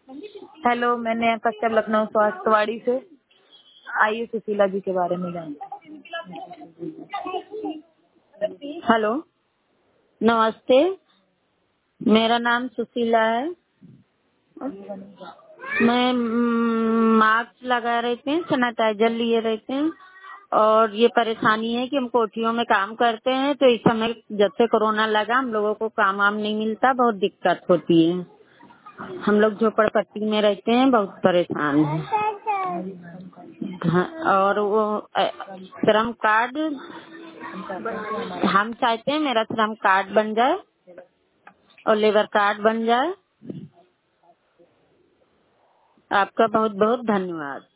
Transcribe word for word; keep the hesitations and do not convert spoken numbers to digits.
Hello, मैं नेहा कश्यप लखनऊ स्वास्थ्यवाड़ी से। आइए सुशीला जी के बारे में जानते हैं। हेलो, नमस्ते। मेरा नाम सुशीला है। मैं mm, मास्क लगा रहते हैं, सैनिटाइजर लिए रहते हैं। और ये परेशानी है कि हम कोठियों में काम करते हैं, तो इस समय जब से कोरोना लगा हम लोगों को काम वाम नहीं मिलता, बहुत दिक्कत होती है। हम लोग झोपड़पट्टी में रहते हैं, बहुत परेशान हैं। हाँ, और वो अ, श्रम कार्ड हम चाहते हैं मेरा श्रम कार्ड बन जाए और लेबर कार्ड बन जाए। आपका बहुत बहुत धन्यवाद।